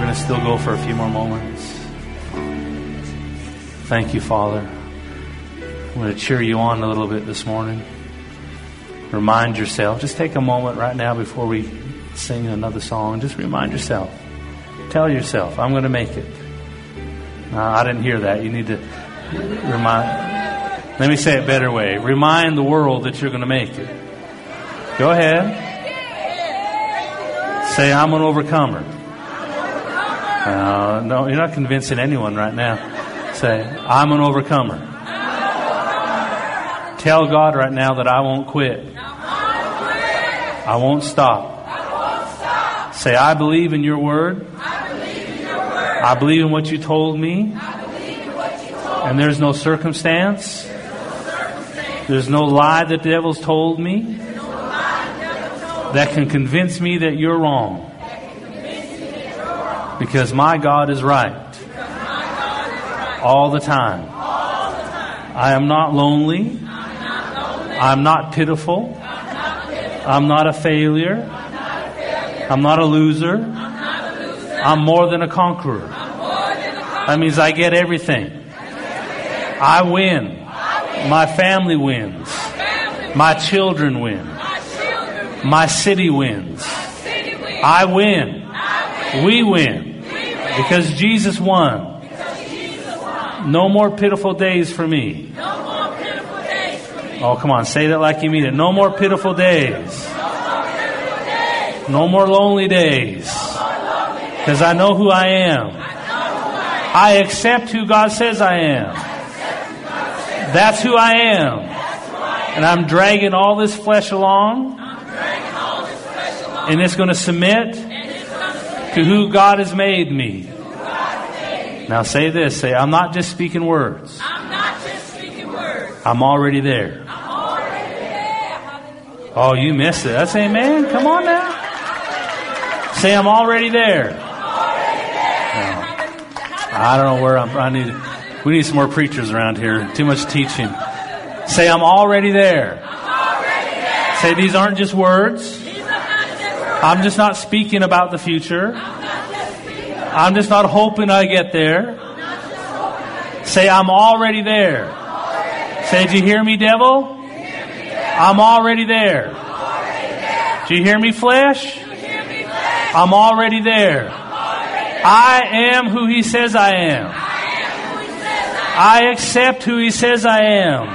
going to still go for a few more moments. Thank you, Father. I'm going to cheer you on a little bit this morning. Remind yourself. Just take a moment right now before we sing another song. Just remind yourself. Tell yourself, I'm going to make it. No, I didn't hear that. You need to remind. Let me say it a better way. Remind the world that you're going to make it. Go ahead. Say, I'm an overcomer. No, you're not convincing anyone right now. Say, I'm an overcomer. Tell God right now that I won't quit. I won't stop. Say, I believe in your word. I believe in what you told me. And there's no circumstance. There's no lie that the devil's told me that can convince me that you're wrong. Because my God is right. All the time. I am not lonely. I'm not pitiful. I'm not a failure. I'm not a loser. I'm more than a conqueror. That means I get everything. I win. My family wins. My children win. My city wins. I win. We win. Because Jesus won. No more pitiful days for me. Oh, come on. Say that like you mean it. No more pitiful days. No more lonely days. Because I know who I am. I accept who God says I am. That's who I am. And I'm dragging all this flesh along. And it's going to submit to who God has made me. Now say this. Say, I'm not just speaking words. I'm already there. Oh, you missed it. That's amen. Come on now. Say, I'm already there. I don't know where we need some more preachers around here. Too much teaching. Say, I'm already there. Say, these aren't just words. I'm just not speaking about the future. I'm just not hoping I get there. Say, I'm already there. Say, did you hear me, devil? I'm already there. Do you hear me, flesh? I'm already there. I am who He says I am. I accept who He says I am.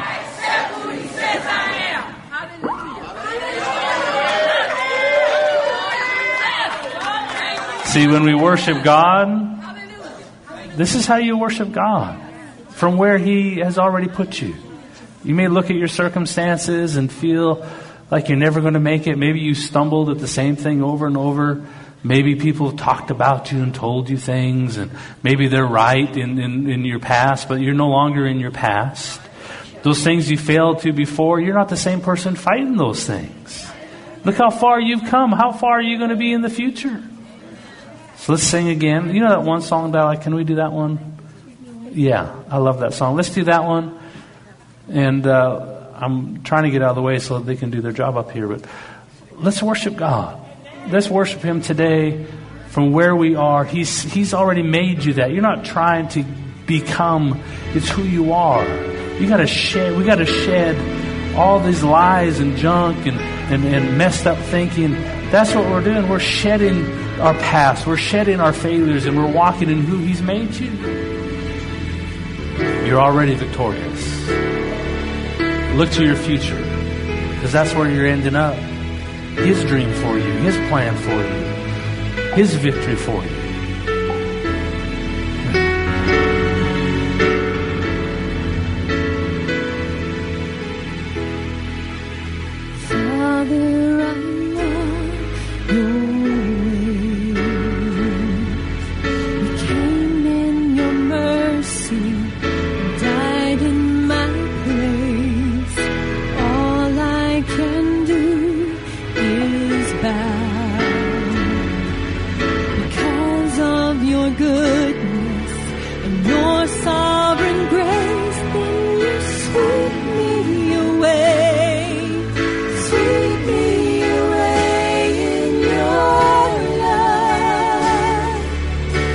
See, when we worship God, this is how you worship God. From where He has already put you. You may look at your circumstances and feel like you're never going to make it. Maybe you stumbled at the same thing over and over. Maybe people have talked about you and told you things, and maybe they're right in your past, but you're no longer in your past. Those things you failed to before, you're not the same person fighting those things. Look how far you've come. How far are you going to be in the future? So let's sing again. You know that one song that I like? Can we do that one? Yeah, I love that song. Let's do that one. And I'm trying to get out of the way so they can do their job up here. But let's worship God. Let's worship Him today from where we are. He's already made you that. You're not trying to become. It's who you are. We got to shed all these lies and junk and messed up thinking. That's what we're doing. We're shedding our past. We're shedding our failures, and we're walking in who He's made you. You're already victorious. Look to your future, because that's where you're ending up. His dream for you, His plan for you, His victory for you. Father, I love your ways. You came in your mercy, died in my place. All I can do is bow because of your goodness and your sovereign grace. Then you sweep me away, sweep me away in your love.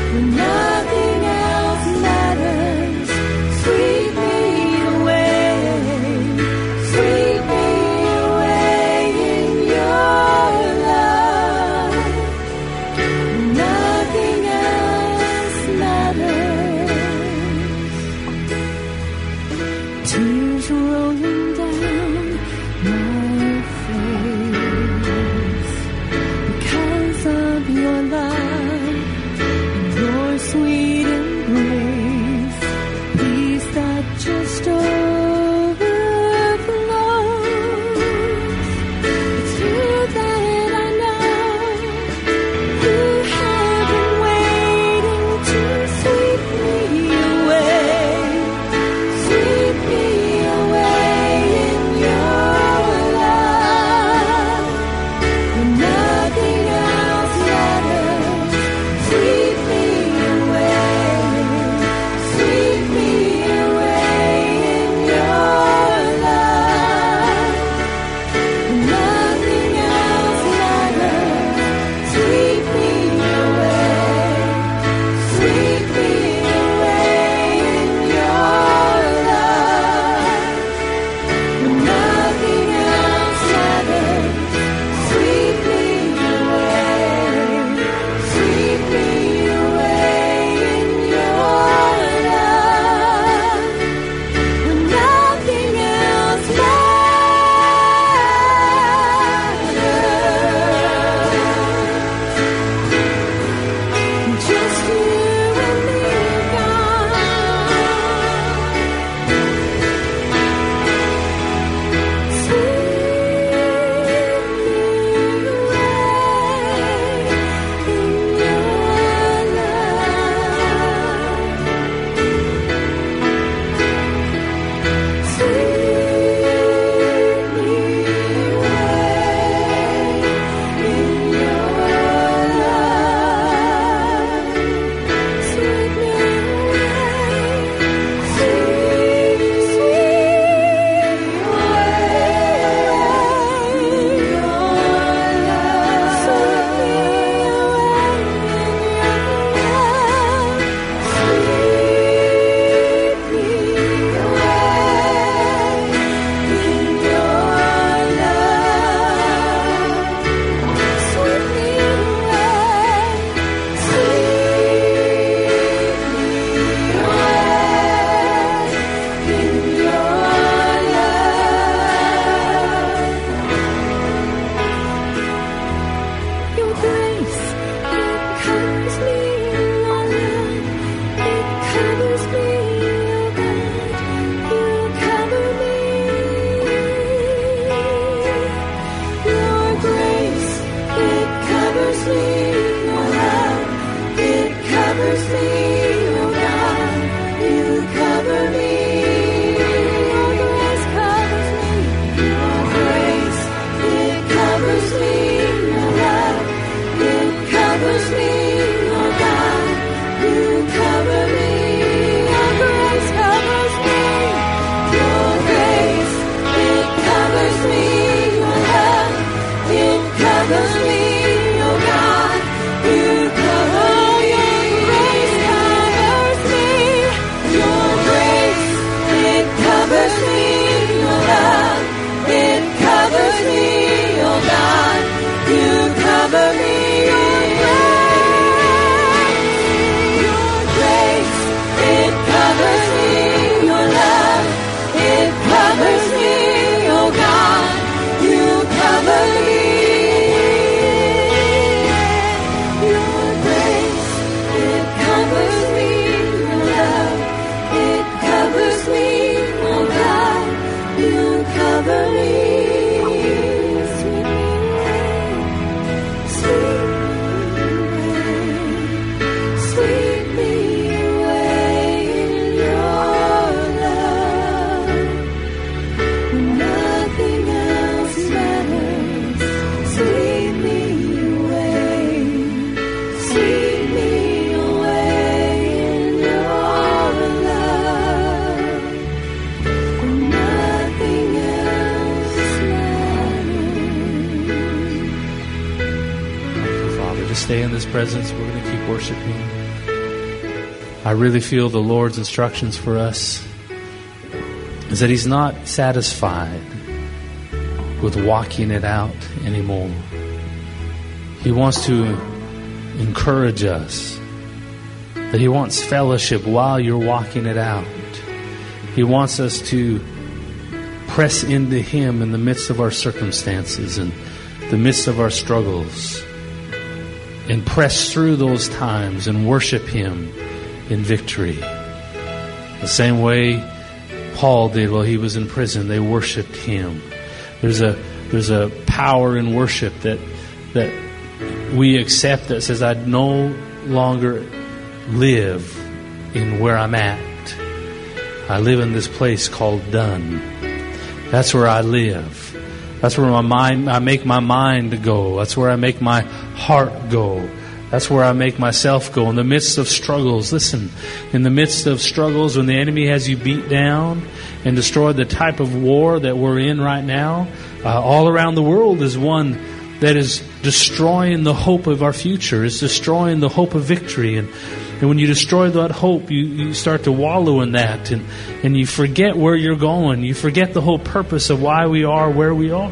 His presence. We're going to keep worshiping. I really feel the Lord's instructions for us is that He's not satisfied with walking it out anymore. He wants to encourage us, that He wants fellowship while you're walking it out. He wants us to press into Him in the midst of our circumstances and the midst of our struggles, and press through those times and worship Him in victory. The same way Paul did while he was in prison. They worshiped Him. There's a power in worship that we accept that says, I no longer live in where I'm at. I live in this place called done. That's where I live. That's where I make my mind go. That's where I make my heart go. That's where I make myself go. In the midst of struggles, listen, in the midst of struggles, when the enemy has you beat down and destroyed, the type of war that we're in right now, all around the world is one that is destroying the hope of our future. It's destroying the hope of victory. And when you destroy that hope, you start to wallow in that. And you forget where you're going. You forget the whole purpose of why we are where we are.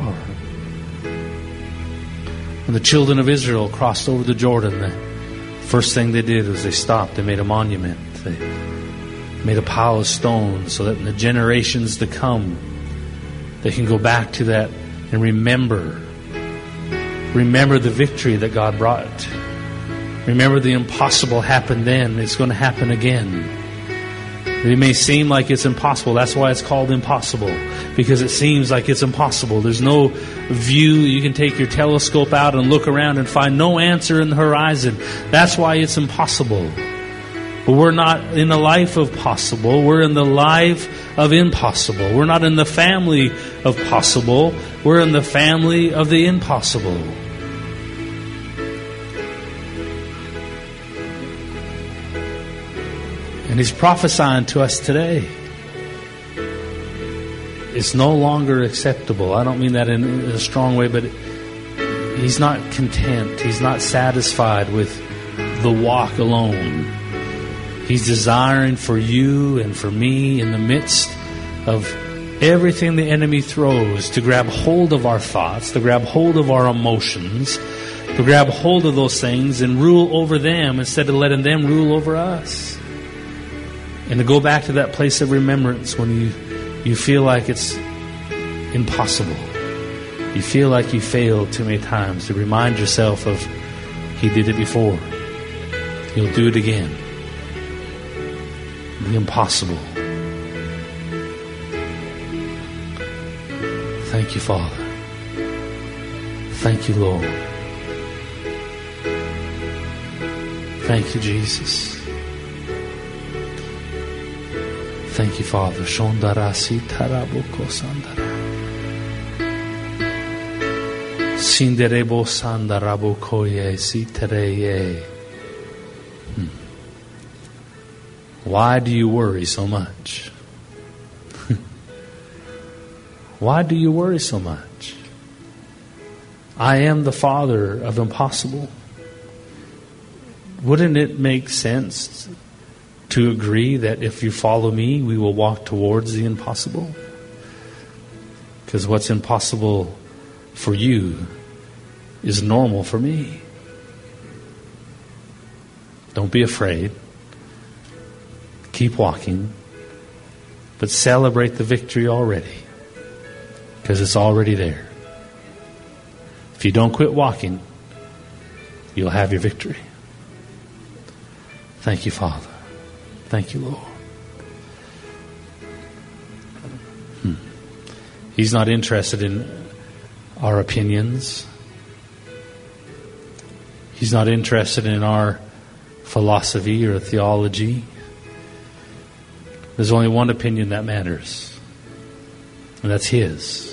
When the children of Israel crossed over the Jordan, the first thing they did was they stopped. They made a monument. They made a pile of stones so that in the generations to come, they can go back to that and remember the victory that God brought. Remember the impossible happened then. It's going to happen again. It may seem like it's impossible. That's why it's called impossible. Because it seems like it's impossible. There's no view. You can take your telescope out and look around and find no answer in the horizon. That's why it's impossible. But we're not in the life of possible. We're in the life of impossible. We're not in the family of possible. We're in the family of the impossible. And He's prophesying to us today. It's no longer acceptable. I don't mean that in a strong way, but He's not content. He's not satisfied with the walk alone. He's desiring for you and for me in the midst of everything the enemy throws to grab hold of our thoughts, to grab hold of our emotions, to grab hold of those things and rule over them instead of letting them rule over us. And to go back to that place of remembrance when you feel like it's impossible. You feel like you failed too many times. To remind yourself of He did it before. He'll do it again. The impossible. Thank you, Father. Thank you, Lord. Thank you, Jesus. Thank you, Father. Shondarasi taraboko sandara. Sinderebo sandarabokoye sitereye. Why do you worry so much? Why do you worry so much? I am the Father of impossible. Wouldn't it make sense to agree that if you follow me, we will walk towards the impossible? Because what's impossible for you is normal for me. Don't be afraid. Keep walking. But celebrate the victory already. Because it's already there. If you don't quit walking, you'll have your victory. Thank you, Father. Thank you, Lord. He's not interested in our opinions. He's not interested in our philosophy or theology. There's only one opinion that matters, and that's His.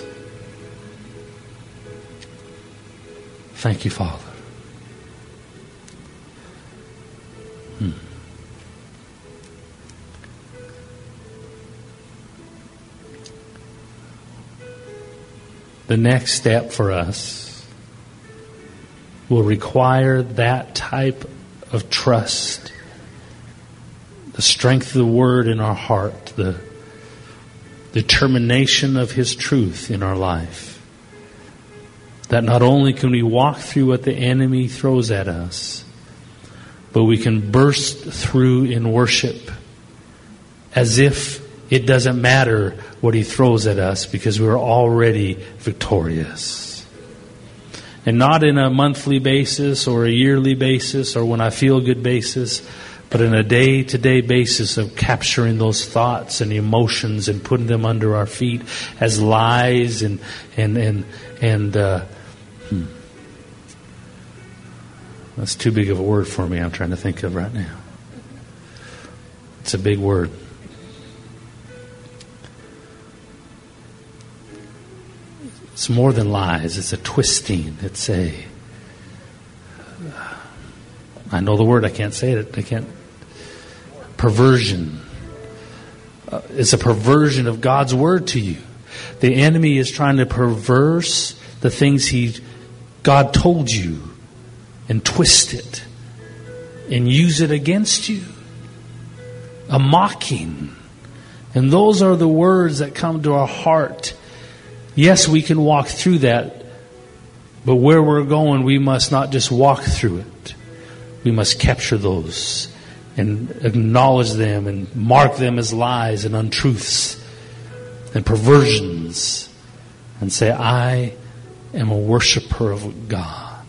Thank you, Father. The next step for us will require that type of trust. The strength of the Word in our heart, the determination of His truth in our life. That not only can we walk through what the enemy throws at us, but we can burst through in worship as if it doesn't matter what he throws at us because we're already victorious. And not in a monthly basis or a yearly basis or when I feel good basis, but in a day-to-day basis of capturing those thoughts and emotions and putting them under our feet as lies and that's too big of a word for me I'm trying to think of right now. It's a big word. It's more than lies. It's a twisting. It's I know the word. I can't say it. I can't. Perversion. It's a perversion of God's word to you. The enemy is trying to perverse the things God told you and twist it and use it against you. A mocking. And those are the words that come to our heart. Yes, we can walk through that, but where we're going, we must not just walk through it. We must capture those and acknowledge them and mark them as lies and untruths and perversions and say, I am a worshiper of God.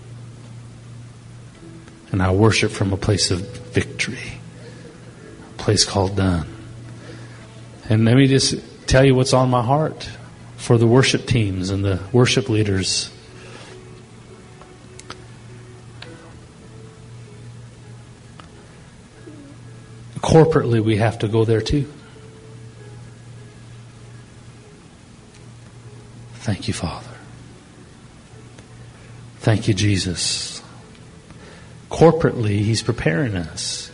And I worship from a place of victory, a place called done. And let me just tell you what's on my heart for the worship teams and the worship leaders. Corporately, we have to go there too. Thank you, Father. Thank you, Jesus. Corporately, He's preparing us.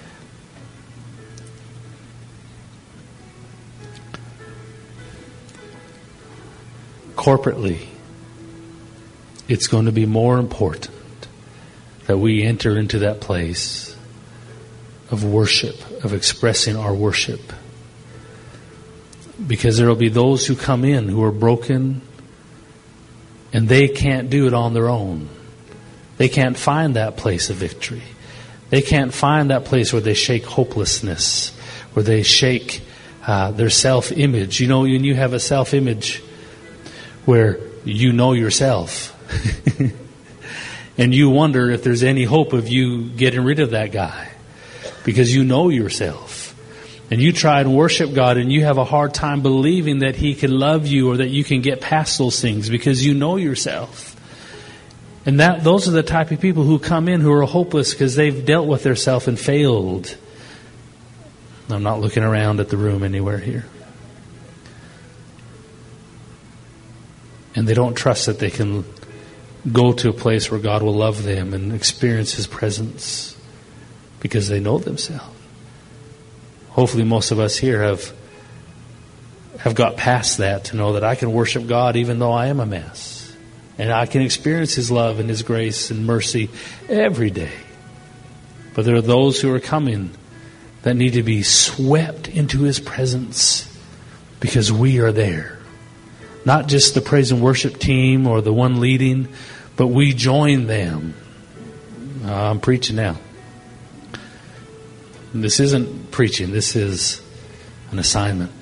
Corporately, it's going to be more important that we enter into that place of worship, of expressing our worship. Because there will be those who come in who are broken and they can't do it on their own. They can't find that place of victory. They can't find that place where they shake hopelessness, where they shake their self-image. You know, when you have a self-image where you know yourself and you wonder if there's any hope of you getting rid of that guy because you know yourself and you try and worship God and you have a hard time believing that He can love you or that you can get past those things because you know yourself. And those are the type of people who come in who are hopeless because they've dealt with their self and failed. I'm not looking around at the room anywhere here. And they don't trust that they can go to a place where God will love them and experience His presence because they know themselves. Hopefully most of us here have got past that to know that I can worship God even though I am a mess. And I can experience His love and His grace and mercy every day. But there are those who are coming that need to be swept into His presence because we are there. Not just the praise and worship team or the one leading, but we join them. I'm preaching now. This isn't preaching. This is an assignment.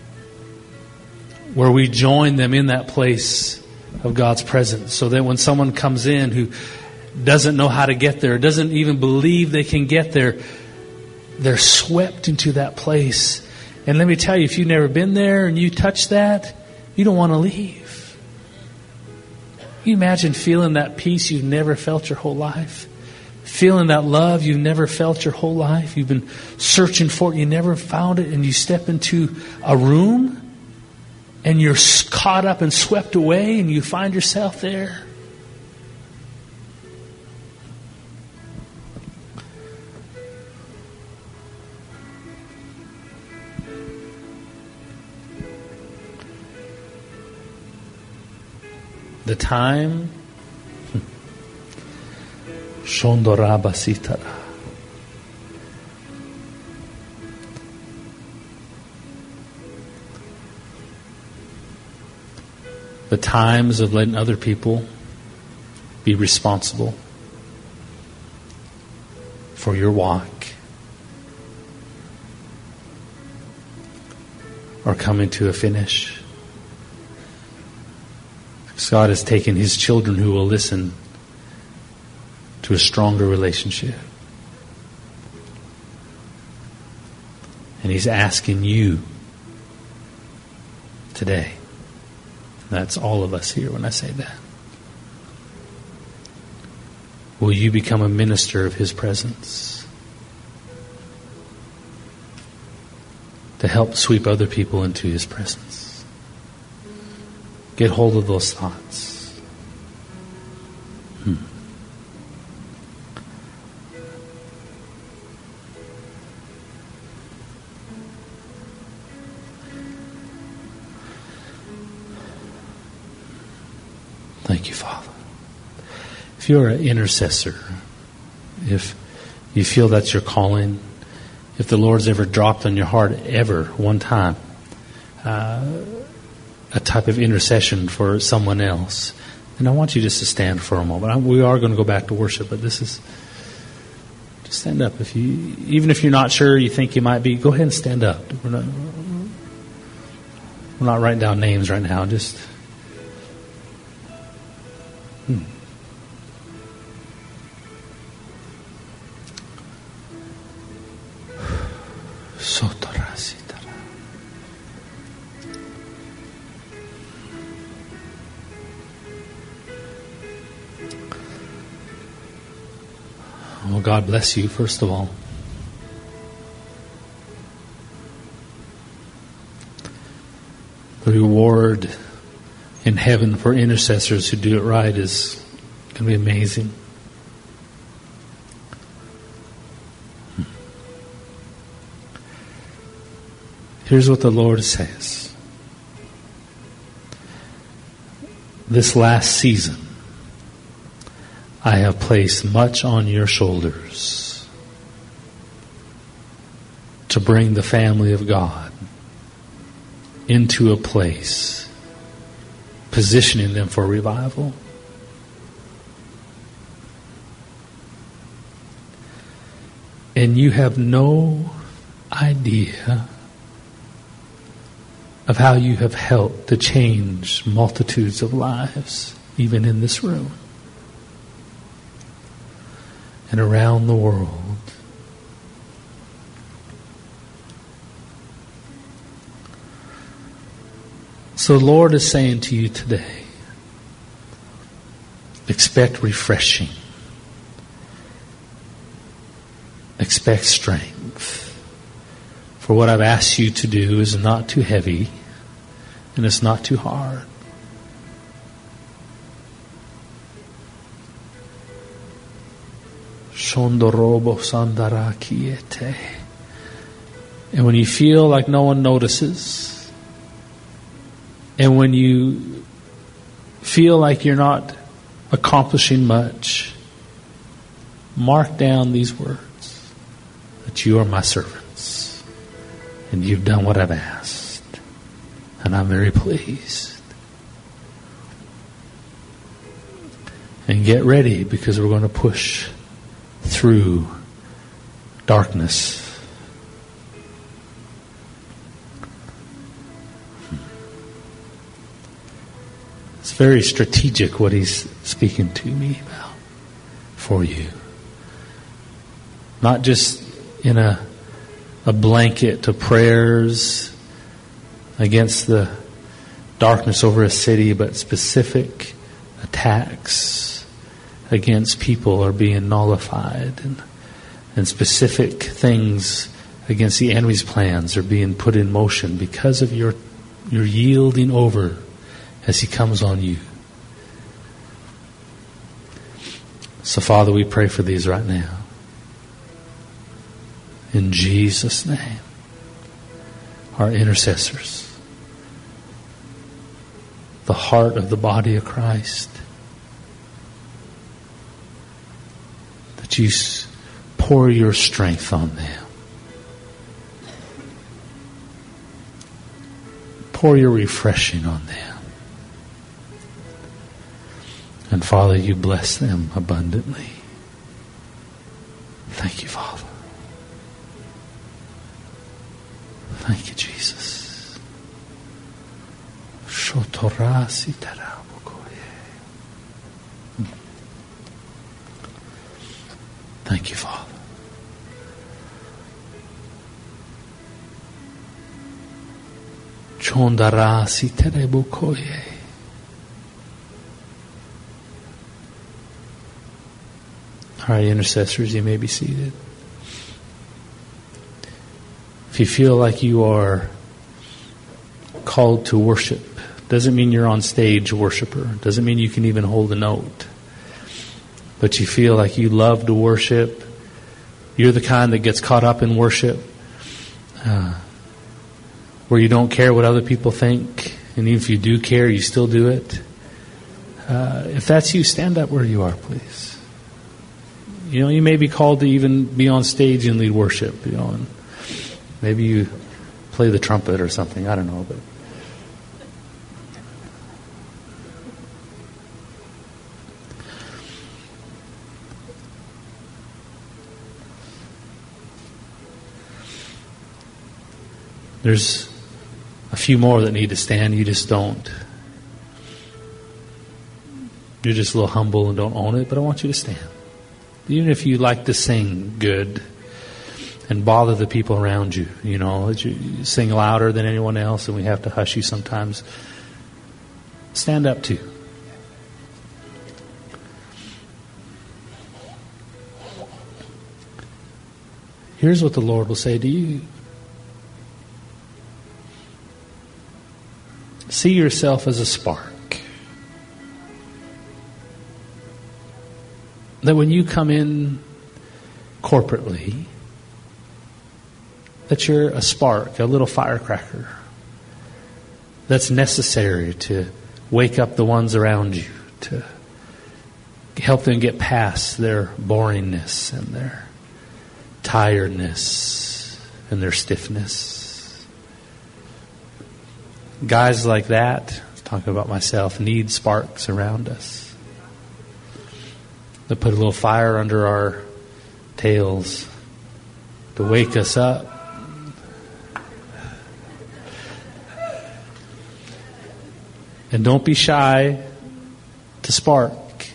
Where we join them in that place of God's presence. So that when someone comes in who doesn't know how to get there, doesn't even believe they can get there, they're swept into that place. And let me tell you, if you've never been there and you touch that, you don't want to leave. Can you imagine feeling that peace you've never felt your whole life? Feeling that love you've never felt your whole life? You've been searching for it, you never found it, and you step into a room and you're caught up and swept away and you find yourself there. The time Shondorabasitara. The times of letting other people be responsible for your walk are coming to a finish. God has taken His children who will listen to a stronger relationship. And He's asking you today. That's all of us here when I say that. Will you become a minister of His presence? To help sweep other people into His presence. Get hold of those thoughts. Thank you, Father. If you're an intercessor, if you feel that's your calling, if the Lord's ever dropped on your heart ever one time a type of intercession for someone else, then I want you just to stand for a moment. We are going to go back to worship, but this is just stand up. Even if you're not sure, you think you might be, go ahead and stand up. We're not writing down names right now. Just Well, God bless you, first of all. The reward in heaven for intercessors who do it right is going to be amazing. Here's what the Lord says. This last season, I have placed much on your shoulders to bring the family of God into a place, positioning them for revival. And you have no idea of how you have helped to change multitudes of lives, even in this room and around the world. So the Lord is saying to you today, expect refreshing. Expect strength. For what I've asked you to do is not too heavy and it's not too hard. And when you feel like no one notices, and when you feel like you're not accomplishing much, mark down these words, that you are my servants, and you've done what I've asked, and I'm very pleased. And get ready, because we're going to push through darkness. It's very strategic what He's speaking to me about for you. Not just in a blanket of prayers against the darkness over a city, but specific attacks against people are being nullified, and specific things against the enemy's plans are being put in motion because of your yielding over as He comes on you. So Father, we pray for these right now. In Jesus' name. Our intercessors. The heart of the body of Christ. Would you pour your strength on them? Pour your refreshing on them. And Father, you bless them abundantly. Thank you, Father. Thank you, Jesus. Thank you, Father. All right, intercessors, you may be seated. If you feel like you are called to worship, doesn't mean you're on stage worshiper. Doesn't mean you can even hold a note. But you feel like you love to worship. You're the kind that gets caught up in worship, where you don't care what other people think. And even if you do care, you still do it. If that's you, stand up where you are, please. You know, you may be called to even be on stage and lead worship, you know, and maybe you play the trumpet or something. I don't know, but there's a few more that need to stand. You just don't. You're just a little humble and don't own it, but I want you to stand. Even if you like to sing good and bother the people around you, you know, you sing louder than anyone else and we have to hush you sometimes, stand up too. Here's what the Lord will say to you. See yourself as a spark. That when you come in corporately, that you're a spark, a little firecracker that's necessary to wake up the ones around you, to help them get past their boringness and their tiredness and their stiffness. Guys like that, talking about myself, need sparks around us. To put a little fire under our tails to wake us up. And don't be shy to spark.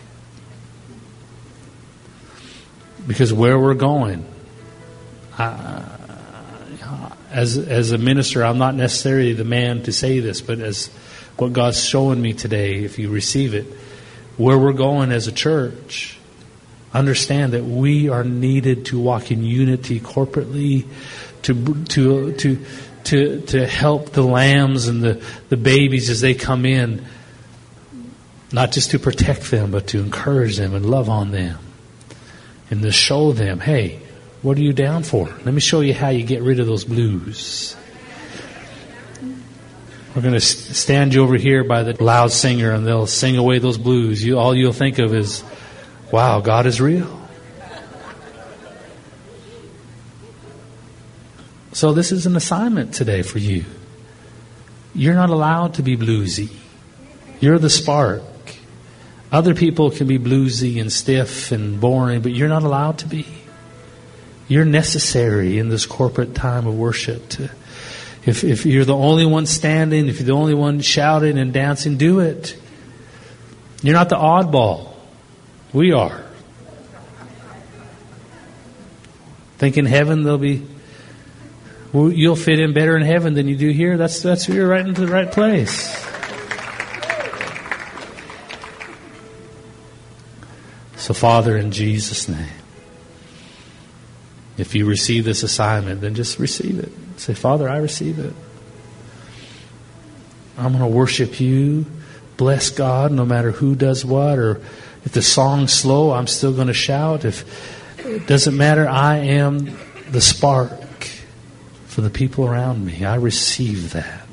Because where we're going, as a minister, I'm not necessarily the man to say this, but as what God's showing me today, if you receive it, where we're going as a church, understand that we are needed to walk in unity corporately, to help the lambs and the babies as they come in, not just to protect them, but to encourage them and love on them, and to show them, hey, what are you down for? Let me show you how you get rid of those blues. We're going to stand you over here by the loud singer, and they'll sing away those blues. All you'll think of is, wow, God is real. So this is an assignment today for you. You're not allowed to be bluesy. You're the spark. Other people can be bluesy and stiff and boring, but you're not allowed to be. You're necessary in this corporate time of worship. If you're the only one standing, if you're the only one shouting and dancing, do it. You're not the oddball. We are. Think in heaven you'll fit in better in heaven than you do here. That's you're right into the right place. So Father, in Jesus' name, if you receive this assignment, then just receive it. Say, Father, I receive it. I'm going to worship you, bless God no matter who does what, or if the song's slow, I'm still going to shout. If it doesn't matter, I am the spark for the people around me. I receive that.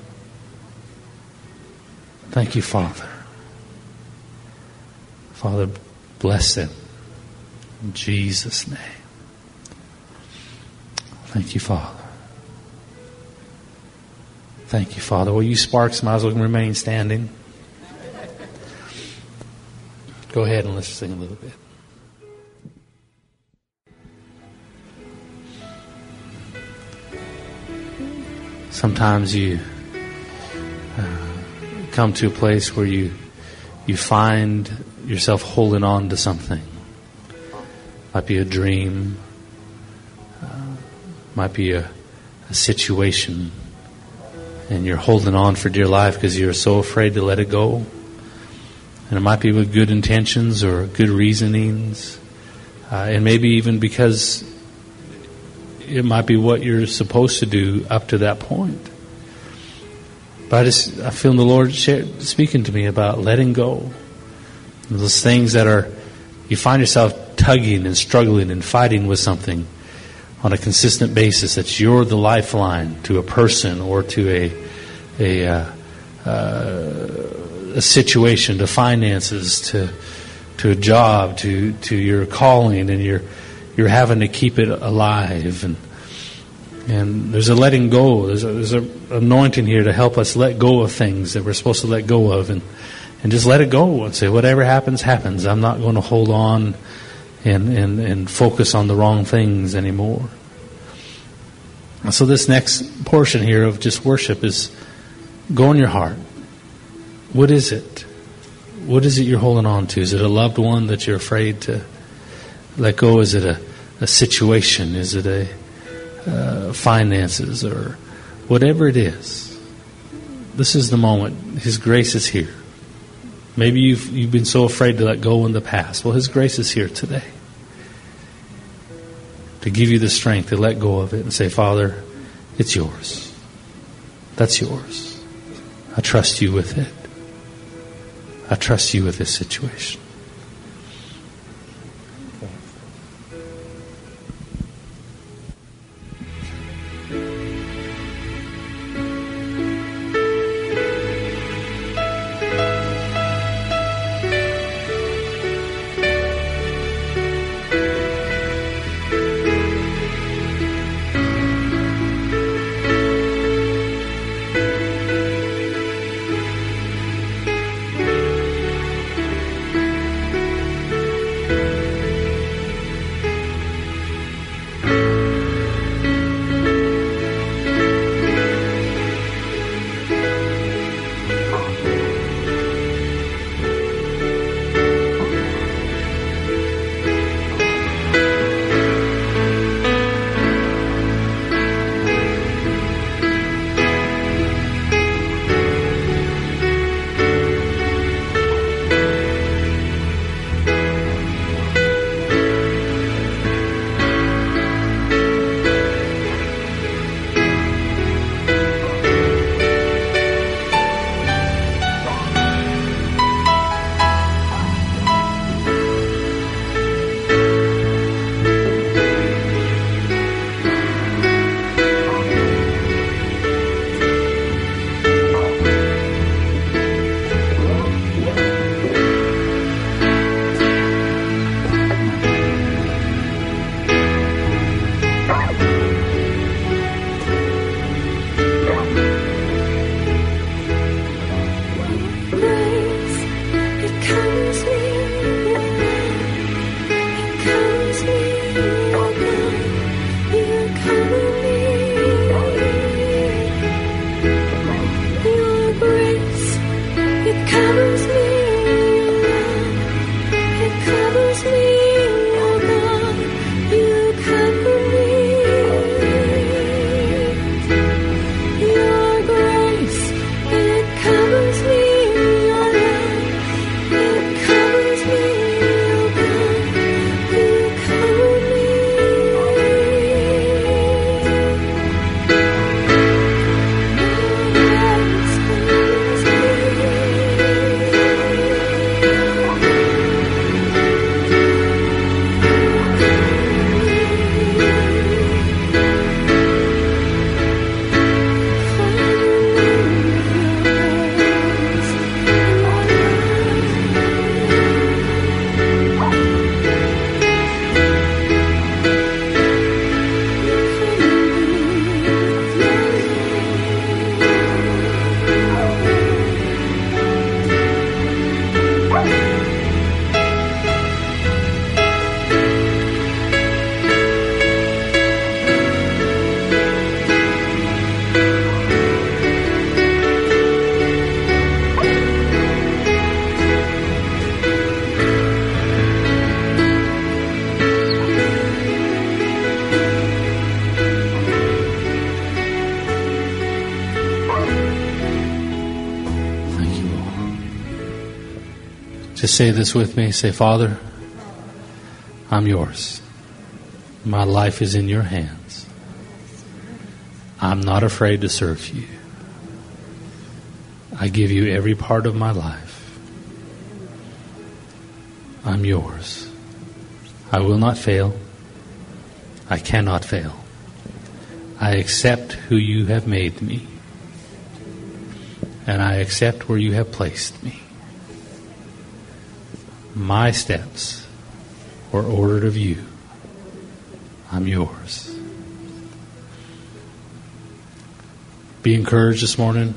Thank you, Father. Father, bless them. In Jesus' name. Thank you, Father. Thank you, Father. Well, you sparks might as well remain standing. Go ahead and let's sing a little bit. Sometimes you come to a place where you find yourself holding on to something. Might be a dream, might be a situation, and you're holding on for dear life because you're so afraid to let it go. And it might be with good intentions or good reasonings, and maybe even because it might be what you're supposed to do up to that point. But I feel the Lord speaking to me about letting go. Those things that you find yourself tugging and struggling and fighting with something on a consistent basis. That you're the lifeline to a person or to a situation, to finances, to a job, to your calling, and you're having to keep it alive. And there's a letting go. There's an anointing here to help us let go of things that we're supposed to let go of, and just let it go and say, whatever happens, happens. I'm not going to hold on and focus on the wrong things anymore. So this next portion here of just worship is go in your heart. What is it? What is it you're holding on to? Is it a loved one that you're afraid to let go? Is it a situation? Is it a finances or whatever it is? This is the moment. His grace is here. Maybe you've been so afraid to let go in the past. Well, His grace is here today to give you the strength to let go of it and say, Father, it's yours. That's yours. I trust you with it. I trust you with this situation. Just say this with me. Say, Father, I'm yours. My life is in your hands. I'm not afraid to serve you. I give you every part of my life. I'm yours. I will not fail. I cannot fail. I accept who you have made me. And I accept where you have placed me. My steps were ordered of you. I'm yours. Be encouraged this morning.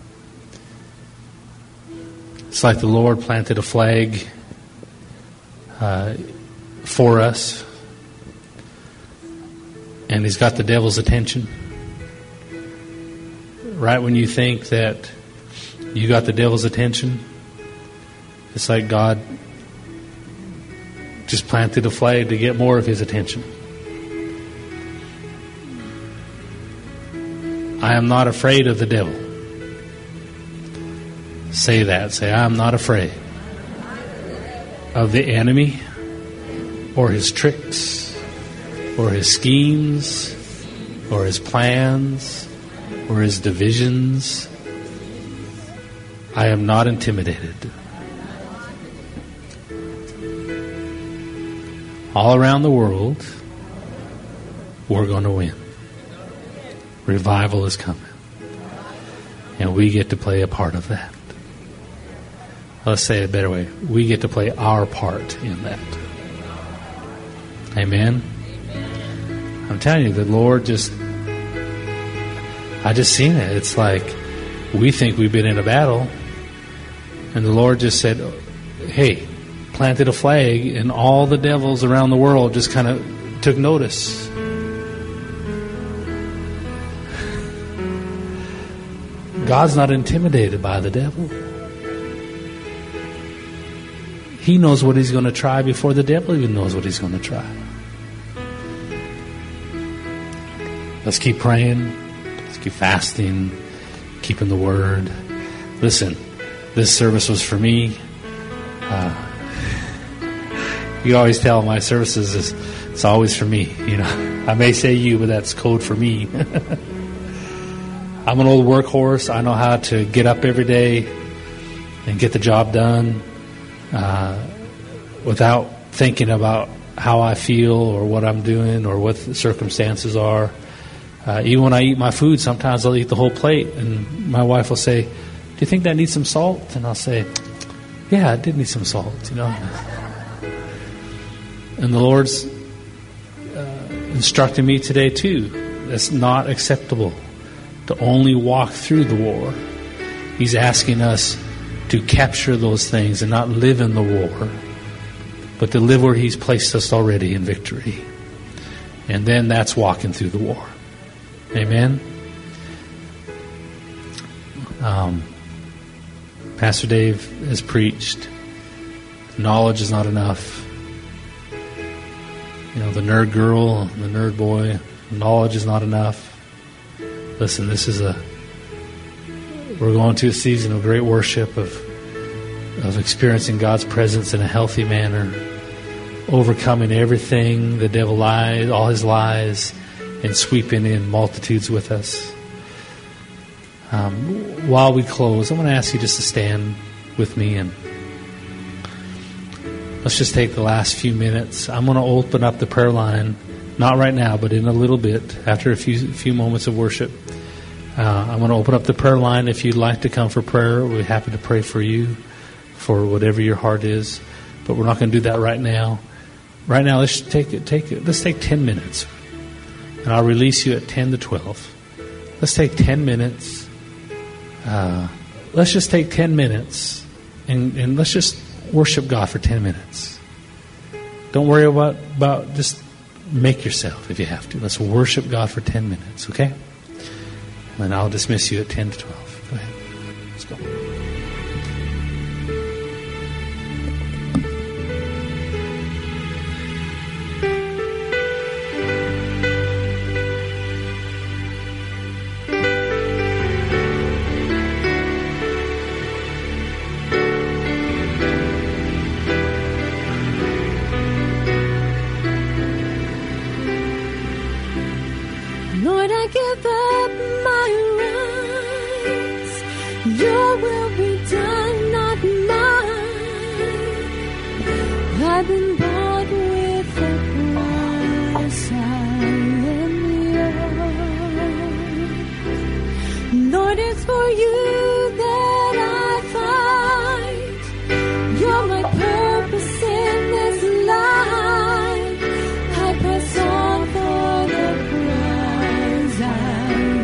It's like the Lord planted a flag for us. And He's got the devil's attention. Right when you think that you got the devil's attention, it's like God just planted a flag to get more of his attention. I am not afraid of the devil. Say that. Say, I am not afraid of the enemy or his tricks or his schemes or his plans or his divisions. I am not intimidated. All around the world, we're going to win. Revival is coming. And we get to play a part of that. Let's say it a better way. We get to play our part in that. Amen? I'm telling you, the Lord I just seen it. It's like we think we've been in a battle, and the Lord just said, hey, planted a flag, and all the devils around the world just kind of took notice. God's not intimidated by the devil. He knows what he's going to try before the devil even knows what he's going to try. Let's keep praying. Let's keep fasting. Keeping the word. Listen, this service was for me. You always tell my services it's always for me. You know, I may say you, but that's code for me. I'm an old workhorse. I know how to get up every day and get the job done without thinking about how I feel or what I'm doing or what the circumstances are. Even when I eat my food, sometimes I'll eat the whole plate, and my wife will say, "Do you think that needs some salt?" And I'll say, "Yeah, it did need some salt." You know. And the Lord's instructing me today too. That's not acceptable to only walk through the war. He's asking us to capture those things and not live in the war, but to live where He's placed us already in victory. And then that's walking through the war. Amen. Pastor Dave has preached, knowledge is not enough. You know, the nerd girl, the nerd boy, knowledge is not enough. Listen, we're going to a season of great worship, of experiencing God's presence in a healthy manner, overcoming everything, the devil lies, all his lies, and sweeping in multitudes with us. While we close, I'm going to ask you just to stand with me, and let's just take the last few minutes. I'm going to open up the prayer line, not right now, but in a little bit, after a few moments of worship. I'm going to open up the prayer line. If you'd like to come for prayer, we're happy to pray for you, for whatever your heart is. But we're not going to do that right now. Right now, let's take 10 minutes. And I'll release you at 10 to 12. Let's take 10 minutes. Let's just take 10 minutes. And let's just worship God for 10 minutes. Don't worry about just make yourself if you have to. Let's worship God for 10 minutes, okay? And I'll dismiss you at 10 to 12. Go ahead. Let's go. Lord, I give up my rights. Your will be done, not mine. I've been bought with a price high in the earth. Lord, it's for you that I fight. You're my purpose in this life. I press on for the prize I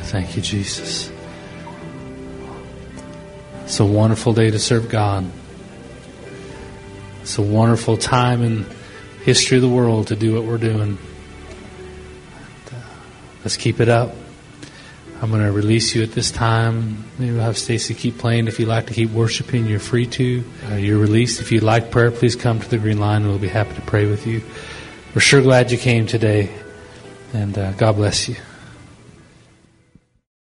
Thank you, Jesus. It's a wonderful day to serve God. It's a wonderful time in history of the world to do what we're doing. Let's keep it up. I'm going to release you at this time. Maybe we'll have Stacy keep playing. If you'd like to keep worshiping, you're free to. You're released. If you'd like prayer, please come to the green line. We'll be happy to pray with you. We're sure glad you came today. And God bless you.